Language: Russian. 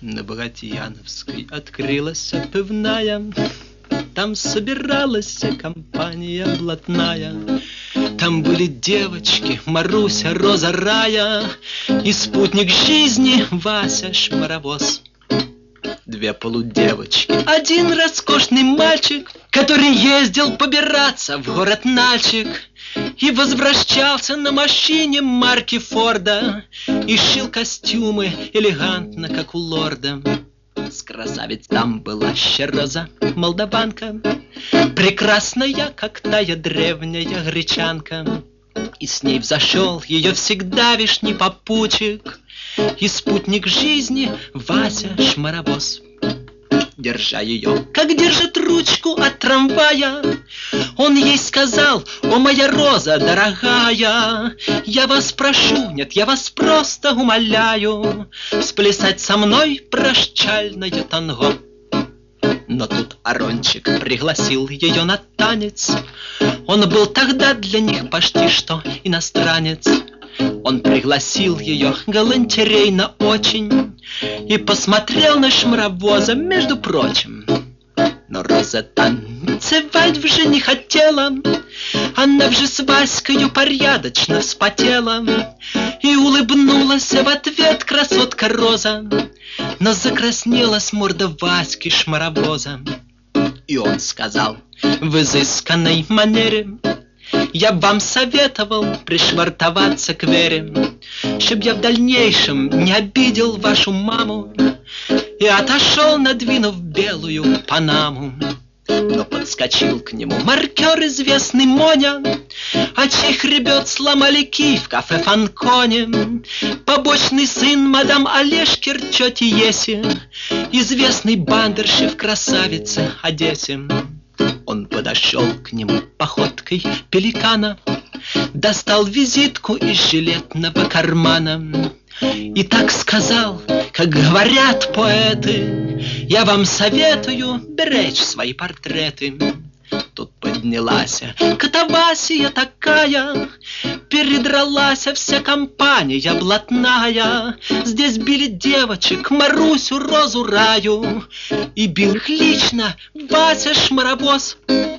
На Багратионовской открылась пивная, там собиралась компания блатная. Там были девочки Маруся, Роза, Рая и спутник жизни Вася Шмаровоз. Две полудевочки, один роскошный мальчик, который ездил побираться в город Нальчик и возвращался на машине марки Форда и шил костюмы элегантно, как у лорда. С красавиц там была Роза, молдаванка, прекрасная, как тая древняя гречанка. И с ней взошел ее всегда вишний попутчик и спутник жизни Вася Шмаровоз. Держа ее, как держит ручку от трамвая, он ей сказал: «О, моя Роза дорогая, я вас прошу, нет, я вас просто умоляю, сплясать со мной прощальное танго». Но тут Арончик пригласил ее на танец. Он был тогда для них почти что иностранец. Он пригласил ее галантерейно очень и посмотрел на Шмаровоза, между прочим. Но Роза танцевать вже не хотела, она вже с Ваською порядочно вспотела и улыбнулась в ответ красотка Роза, но закраснелась морда Васьки Шмаровоза. И он сказал в изысканной манере: «Я вам советовал пришвартоваться к Вере, чтоб я в дальнейшем не обидел вашу маму», и отошел, надвинув белую панаму. Но подскочил к нему маркер известный Моня, а чей хребет сломали ки в кафе Фанконе, побочный сын мадам Олежки тети Еси, известный бандерши в красавице Одессе. Он подошел к нему походкой пеликана, достал визитку из жилетного кармана и так сказал, как говорят поэты: «Я вам советую беречь свои портреты». Тут поднялась катавасия такая, передралась вся компания блатная. Здесь били девочек Марусю, Розу, Раю, и бил их лично Вася Шмаровоз.